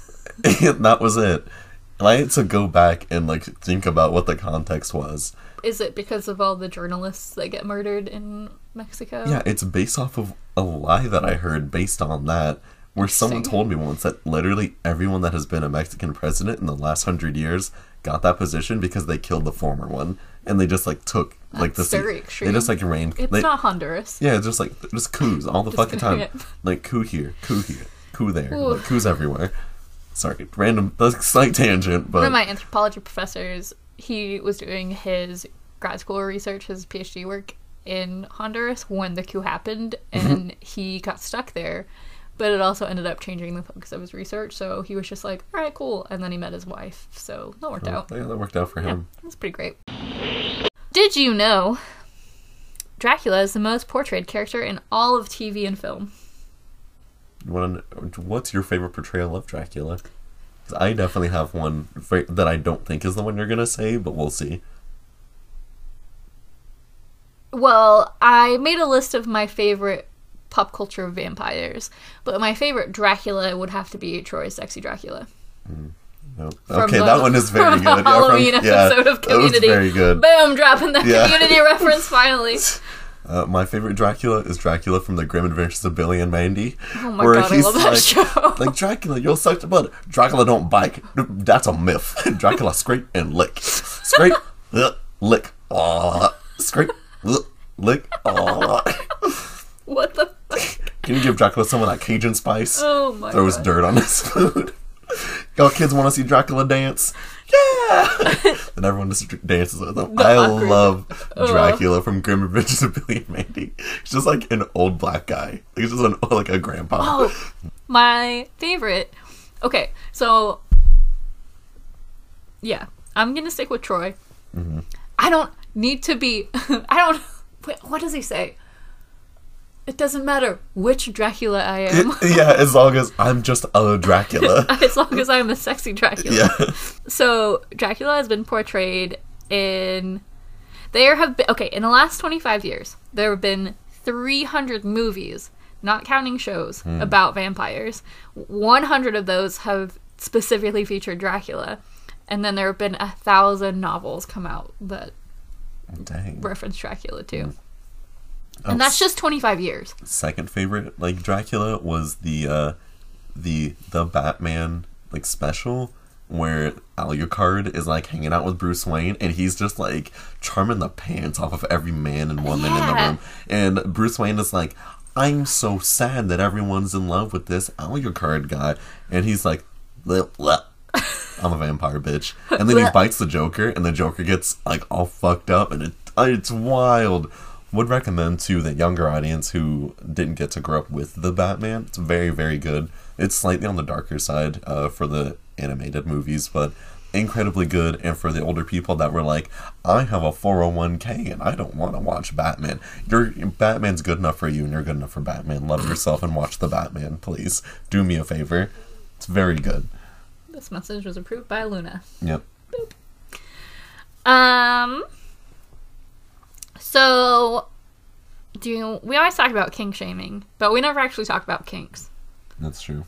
And that was it. And I had to go back and like think about what the context was. Is it because of all the journalists that get murdered in Mexico? Yeah, it's based off of a lie that I heard based on that, where someone Interesting. told me once that literally everyone that has been a Mexican president in the last 100 years got that position because they killed the former one, and they just like took like That's the very They extreme. just like reigned. It's they, not Honduras. Yeah, it's just like just coups all the fucking time. yeah. Like coup here, coup there, Ooh. like coups everywhere. Sorry, random, that's a slight tangent, One of but my anthropology professors, he was doing his grad school research, his PhD work in Honduras when the coup happened, and he got stuck there. But it also ended up changing the focus of his research, so he was just like, all right, cool. And then he met his wife, so that worked out. yeah, that worked out for Yeah, him. that's pretty great. Did you know Dracula is the most portrayed character in all of TV and film? What's your favorite portrayal of Dracula? 'Cause I definitely have one that I don't think is the one you're gonna say, but we'll see. Well, I made a list of my favorite pop culture vampires, but my favorite Dracula would have to be Troy's Sexy Dracula. Nope. From Okay, the- that one is very from good. the Halloween episode of Community. That was very good. Boom, dropping that Yeah. Community reference finally. My favorite Dracula is Dracula from the Grim Adventures of Billy and Mandy. Oh my god, I love that show. Like, Dracula, you'll suck the blood. Dracula don't bite. That's a myth. Dracula scrape and lick. Scrape, lick. Scrape, lick. What the fuck? Can you give Dracula some of that Cajun spice? Oh my Throws god. dirt on his food. Y'all kids want to see Dracula dance? Yeah! And everyone just dances with him. The I awkward- love Dracula from Grim Adventures of Billy and Mandy. He's just like an old black guy. He's just like a grandpa. Oh, my favorite. Okay, so yeah, I'm gonna stick with Troy. I don't need to be. What does he say? It doesn't matter which Dracula I am, Yeah, as long as I'm just a Dracula. as long as I'm a sexy Dracula. Yeah. So Dracula has been portrayed in. In the last 25 years, there have been 300 movies, not counting shows, about vampires. 100 of those have specifically featured Dracula, and then there have been 1,000 novels come out that Dang. reference Dracula too. And that's just 25 years. Second favorite, like, Dracula was the Batman, like, special where Alucard is like hanging out with Bruce Wayne and he's just like charming the pants off of every man and woman in the Yeah. room. And Bruce Wayne is like, I'm so sad that everyone's in love with this Alucard guy. And he's like, "Bleh, bleh. I'm a vampire, bitch." And then he bites the Joker and the Joker gets like all fucked up and it's wild. Would recommend to the younger audience who didn't get to grow up with the Batman. It's very, very good. It's slightly on the darker side for the animated movies, but incredibly good. And for the older people that were like, I have a 401k and I don't want to watch Batman. Batman's good enough for you and you're good enough for Batman. Love yourself and watch the Batman, please. Do me a favor. It's very good. This message was approved by Luna. Yep. Boop. So, we always talk about kink shaming, but we never actually talk about kinks. That's true.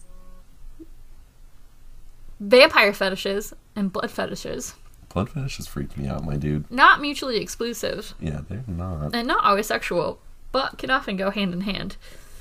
Vampire fetishes and blood fetishes. Blood fetishes freak me out, my dude. Not mutually exclusive. Yeah, they're not. And not always sexual, but can often go hand in hand.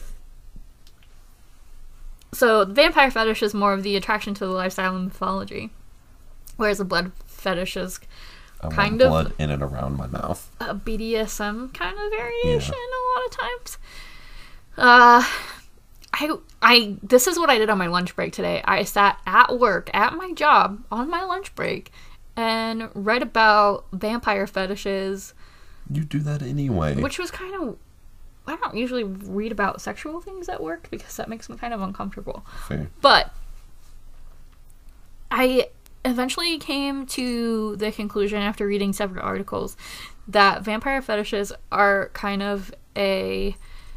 So, the vampire fetish is more of the attraction to the lifestyle and mythology, whereas the blood fetish is kind of blood in and around my mouth. A BDSM kind of variation a lot of times. This is what I did on my lunch break today. I sat at work, at my job, on my lunch break, and read about vampire fetishes. You do that anyway. Which was kind of... I don't usually read about sexual things at work because that makes me kind of uncomfortable. Fair. But I eventually came to the conclusion after reading several articles that vampire fetishes are kind of a...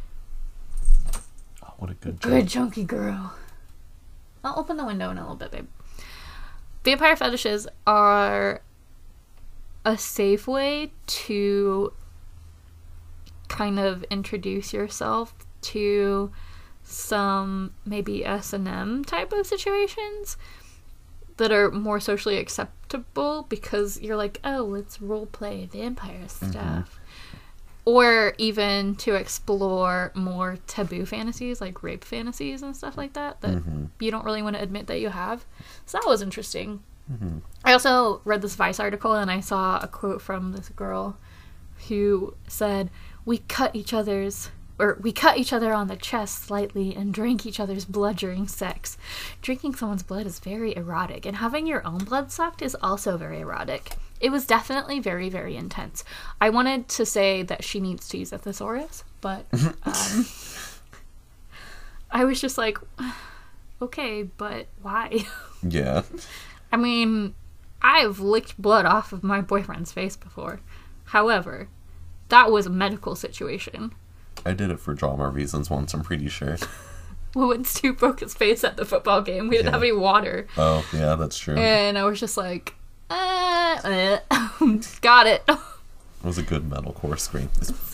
Oh, what a good chunky girl. I'll open the window in a little bit, babe. Vampire fetishes are a safe way to kind of introduce yourself to some maybe S&M type of situations that are more socially acceptable because you're like, oh, let's role play vampire stuff. Or even to explore more taboo fantasies like rape fantasies and stuff like that you don't really want to admit that you have. So that was interesting. I also read this Vice article and I saw a quote from this girl who said, we cut each other on the chest slightly and drank each other's blood during sex. Drinking someone's blood is very erotic, and having your own blood sucked is also very erotic. It was definitely very, very intense. I wanted to say that she needs to use a thesaurus, but I was just like, okay, but why? Yeah. I mean, I've licked blood off of my boyfriend's face before. However, that was a medical situation. I did it for drama reasons once, I'm pretty sure. Well, when Stu broke his face at the football game, we didn't have any water. Oh, yeah, that's true. And I was just like, got it. It was a good metalcore scream.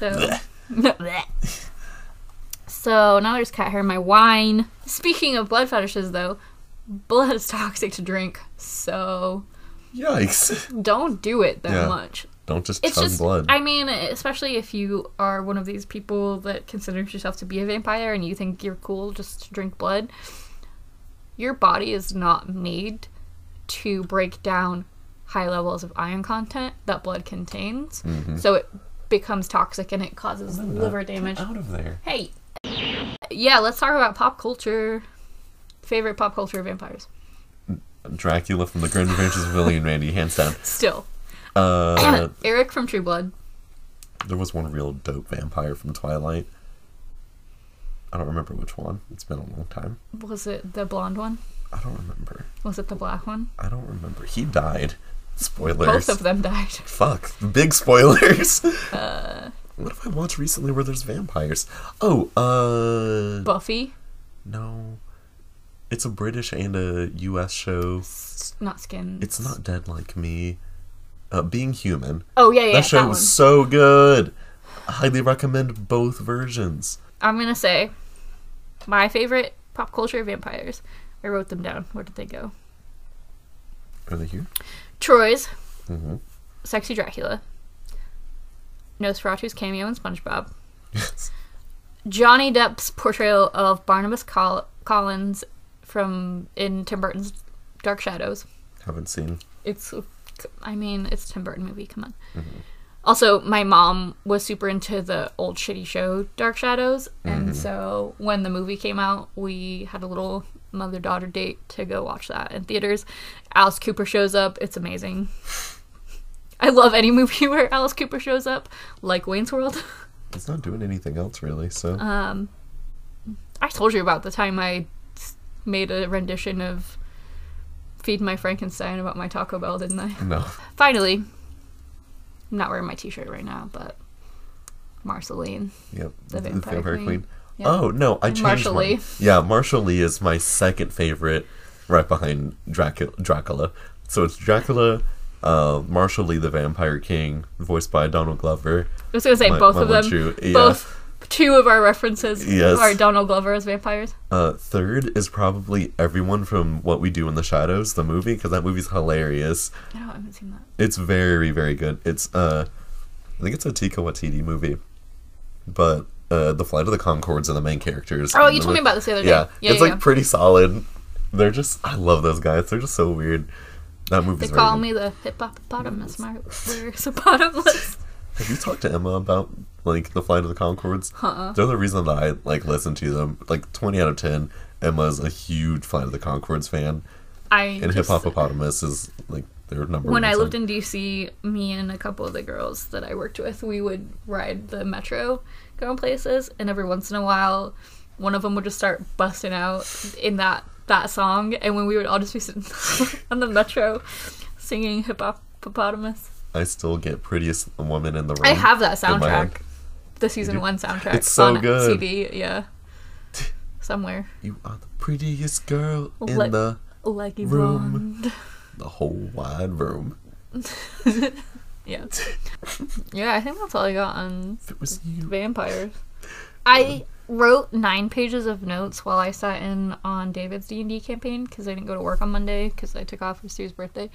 So now there's cat hair in my wine. Speaking of blood fetishes, though, blood is toxic to drink, so... Yikes. Don't do it that much. Don't just chug blood. I mean, especially if you are one of these people that considers yourself to be a vampire and you think you're cool just to drink blood, your body is not made to break down high levels of iron content that blood contains. So it becomes toxic and it causes liver damage. Get out of there. Hey. Yeah, let's talk about pop culture. Favorite pop culture vampires. Dracula from the Grim Adventures of Billy and Randy, hands down. Still. Eric from True Blood. There was one real dope vampire from Twilight. I don't remember which one. It's been a long time. Was it the blonde one? I don't remember. Was it the black one? I don't remember. He died. Spoilers. Both of them died. Fuck. Big spoilers. What have I watched recently where there's vampires? Oh, Buffy? No. It's a British and a US show. Not Skins. It's not Dead Like Me. Being Human. Oh, yeah. That show was so good. I highly recommend both versions. I'm gonna say my favorite pop culture vampires. I wrote them down. Where did they go? Are they here? Troy's. Sexy Dracula. Nosferatu's cameo in SpongeBob. Yes. Johnny Depp's portrayal of Barnabas Collins in Tim Burton's Dark Shadows. Haven't seen. It's a Tim Burton movie. Come on. Also, my mom was super into the old shitty show Dark Shadows, and so when the movie came out, we had a little mother-daughter date to go watch that in theaters. Alice Cooper shows up. It's amazing. I love any movie where Alice Cooper shows up, like Wayne's World. It's not doing anything else really, so. I told you about the time I made a rendition of Feed My Frankenstein about my Taco Bell, didn't I? No. Finally. I'm not wearing my t-shirt right now, but Marceline. Yep. The Vampire Queen. Yep. Oh, no, I changed Marshall mine. Lee. Yeah, Marshall Lee is my second favorite, right behind Dracula. So it's Dracula, Marshall Lee, the Vampire King, voiced by Donald Glover. I was going to say both of them. Yeah. Both two of our references Yes. are Donald Glover as vampires. Third is probably everyone from What We Do in the Shadows, the movie, because that movie's hilarious. I haven't seen that. It's very, very good. It's, I think it's a Taika Waititi movie, but the Flight of the Conchords are the main characters. Oh, you told me about this the other day. Yeah, it's yeah. like pretty solid. They're just, I love those guys. They're just so weird. That movie's They very call good. me the hippopotamus. My lyrics are bottomless. Have you talked to Emma about like the Flight of the Conchords? They're the reason that I like listen to them. Like 20 out of 10. Emma's a huge Flight of the Conchords fan, and hippopotamus is like their number one. When I song. lived in DC, me and a couple of the girls that I worked with, we would ride the metro, going places, and every once in a while, one of them would just start busting out in that song, and when we would all just be sitting on the metro singing hippopotamus. I still get Prettiest Woman in the Room. I have that in my head. soundtrack, the season 1 soundtrack. It's so on good. CD, yeah, somewhere. You are the prettiest girl in Like- the Leggy room. blonde. The whole wide room. Yeah. Yeah, I think that's all I got on If it was you. vampires. I wrote 9 pages of notes while I sat in on David's D&D campaign because I didn't go to work on Monday because I took off for Stu's birthday.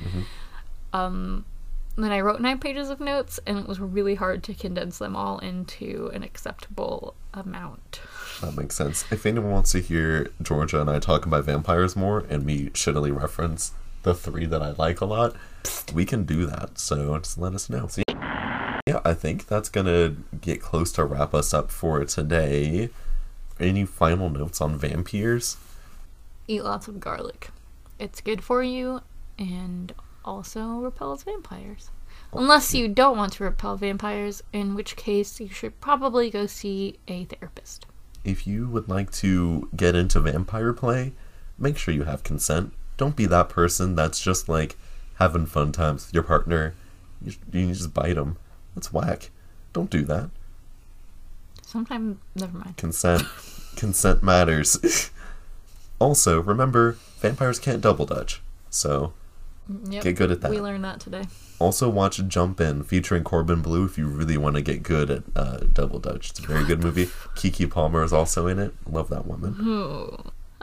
Then I wrote 9 pages of notes, and it was really hard to condense them all into an acceptable amount. That makes sense. If anyone wants to hear Georgia and I talk about vampires more and me shittily reference the 3 that I like a lot, we can do that. So just let us know. So, yeah, I think that's going to get close to wrap us up for today. Any final notes on vampires? Eat lots of garlic. It's good for you, and also repels vampires. Unless you don't want to repel vampires, in which case you should probably go see a therapist. If you would like to get into vampire play, make sure you have consent. Don't be that person that's just like having fun times with your partner. You just bite them. That's whack. Don't do that. Sometimes, never mind. Consent. Consent matters. Also, remember, vampires can't double dutch. So, Yep, get good at that. we learned that today. Also, watch Jump In, featuring Corbin Bleu, if you really want to get good at double dutch. It's a very good movie. Keke Palmer is also in it. Love that woman. Ooh.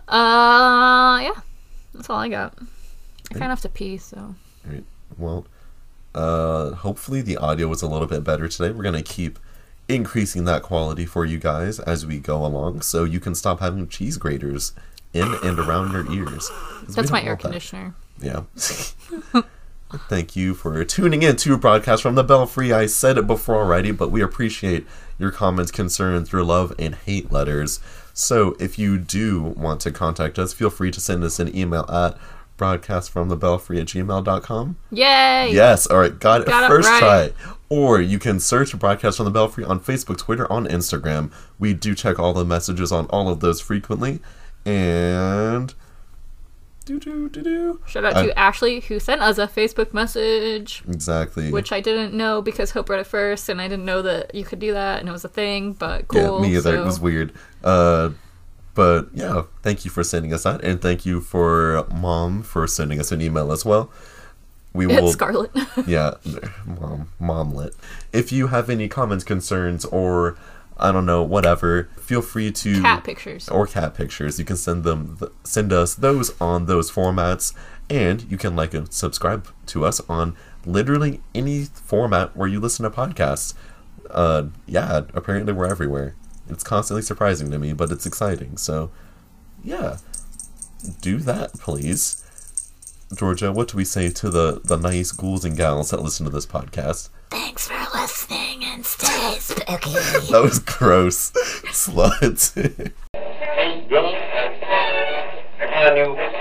Yeah. That's all I got. I kind of have to pee, so. Alright, well, hopefully the audio was a little bit better today. We're going to keep increasing that quality for you guys as we go along, so you can stop having cheese graters in and around your ears. 'Cause we That's my don't air want that. conditioner. Yeah. Thank you for tuning in to a broadcast from the Belfry. I said it before already, but we appreciate your comments, concerns, your love, and hate letters. So if you do want to contact us, feel free to send us an email at broadcastfromthebelfry@gmail.com. Yay! Yes, alright, got it first right. try. Or you can search Broadcast from the Belfry on Facebook, Twitter, on Instagram. We do check all the messages on all of those frequently. And... Shout out to Ashley, who sent us a Facebook message. Exactly. Which I didn't know because Hope read it first, and I didn't know that you could do that, and it was a thing, but cool. Yeah, me either. So. It was weird. But yeah, thank you for sending us that, and thank you for Mom for sending us an email as well. We will. It's Scarlet. Yeah, Momlet. If you have any comments, concerns, or I don't know, whatever, feel free to Cat pictures. or cat pictures. You can send us those on those formats, and you can like and subscribe to us on literally any format where you listen to podcasts. Yeah, apparently we're everywhere. It's constantly surprising to me, but it's exciting. So, yeah, do that, please. Georgia, what do we say to the nice ghouls and gals that listen to this podcast? Thanks for listening and stay spooky. That was gross. Slut. Can you